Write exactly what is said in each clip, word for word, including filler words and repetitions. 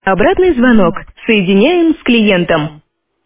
Обратный звонок. Соединяем с клиентом.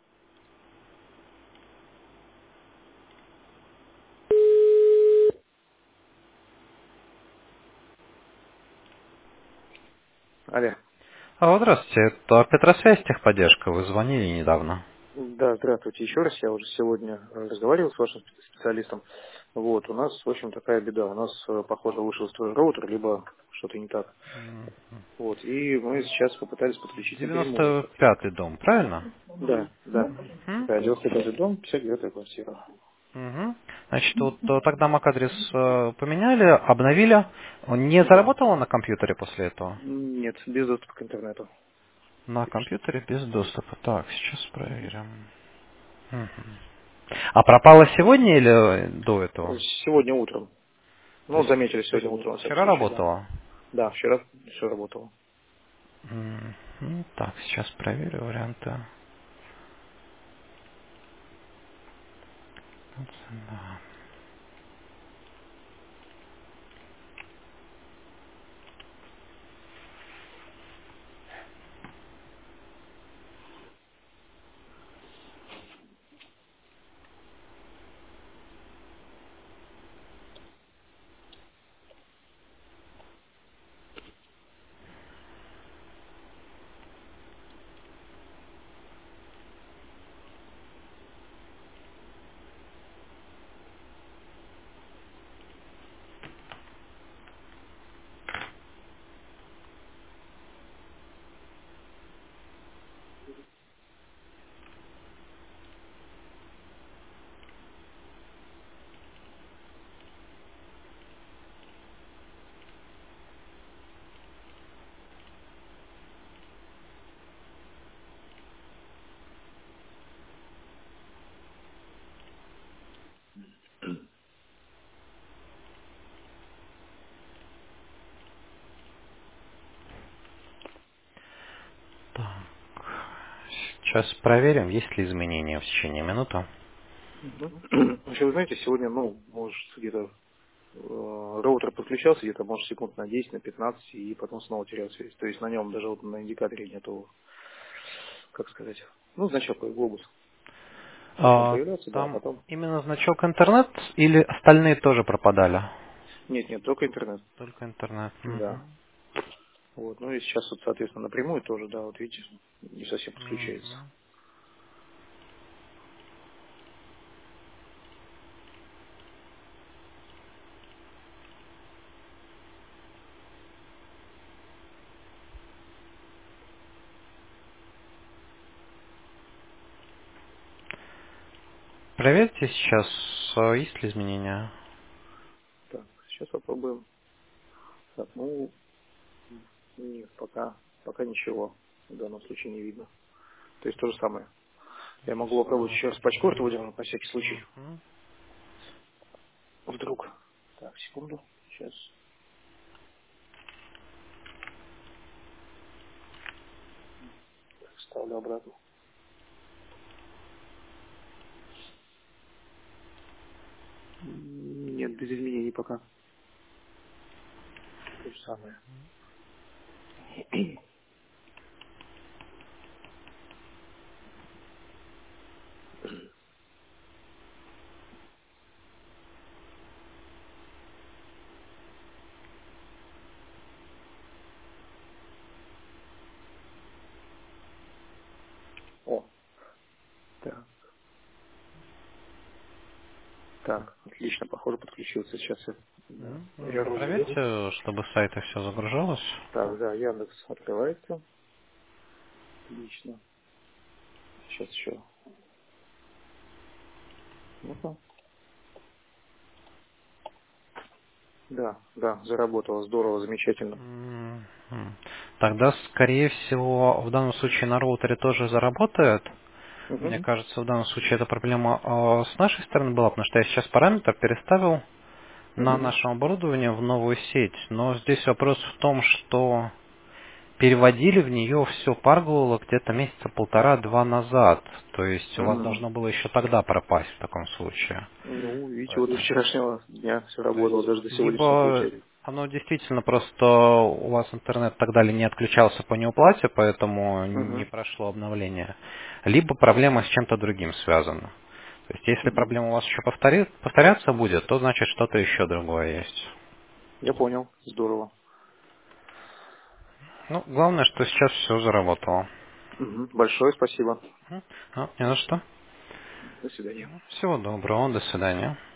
Алло. А, здравствуйте, это Петросвязь, техподдержка, вы звонили недавно. Да, здравствуйте еще раз. Я уже сегодня э, разговаривал с вашим специалистом. Вот, у нас, в общем, такая беда. У нас, э, похоже, вышел строй роутер, либо что-то не так. Вот, и мы сейчас попытались подключить напрямую. девяносто пятый дом, правильно? Да, да. Мгм. Да, девяносто пятый дом, пятьдесят девятая квартира. Мгм. Значит, вот э, тогда MAC-адрес э, поменяли, обновили. Он не Да. заработало на компьютере после этого? Нет, без доступа к интернету. На компьютере без доступа. Так, сейчас проверим. Мгм. А пропало сегодня или до этого? Сегодня утром. То Ну, есть заметили сегодня утром, во всяком вчера случае, да. работало? Да, вчера все работало. Мгм. Так, сейчас проверю варианты. Да. Так. Сейчас проверим, есть ли изменения в течение минуты. Мгм. Вообще, вы знаете, сегодня, ну, может, где-то э, роутер подключался где-то, может, секунд на десять, на пятнадцать, и потом снова терял связь. То есть на нем даже вот на индикаторе нету, как сказать, ну, значок глобус. Начал А, появляться, да, а там потом... именно значок интернет или остальные тоже пропадали? Нет, нет, только интернет. Только интернет. Да. Мгм. Вот, ну и сейчас, вот, соответственно, напрямую тоже, да, вот видите, не совсем подключается. Мгм. Проверьте сейчас, а, есть ли изменения. Так, сейчас попробуем. Так, ну, нет, пока, пока ничего в данном случае не видно. То есть то же самое. Я могу попробовать еще раз пачкорт выдернуть на всякий случай. Мгм. Вдруг. Так, секунду. Сейчас. Так, ставлю обратно. М, Нет, без изменений пока. То же самое. О, так. Так, отлично, похоже, подключился. Сейчас я да, Мгм. М, верну видео. Проверьте, чтобы с сайта все загружалось. Так, да, Яндекс открывается. Отлично. Сейчас еще. Ну-ка. Да, да, заработало. Здорово, замечательно. Мгм. Тогда, скорее всего, в данном случае на роутере тоже заработает. Мне Угу. кажется, в данном случае эта проблема а, с нашей стороны была, потому что я сейчас параметр переставил на Угу. нашем оборудовании в новую сеть. Но здесь вопрос в том, что переводили в нее все Паргула где-то месяца полтора-два назад. То есть у вас Угу. должно было еще тогда пропасть в таком случае. Ну, видите, вот до Поэтому. вчерашнего дня все То работало, есть даже до сегодняшнего либо включать. Оно действительно просто у вас интернет так далее не отключался по неуплате, поэтому не Угу. прошло обновление. Либо проблема с чем-то другим связана. То есть если Угу. проблема у вас еще повтори- повторяться будет, то значит что-то еще другое есть. Я понял. Здорово. Ну, главное, что сейчас все заработало. Угу. Большое спасибо. Мгм. Ну, не за что. До свидания. Всего доброго, до свидания.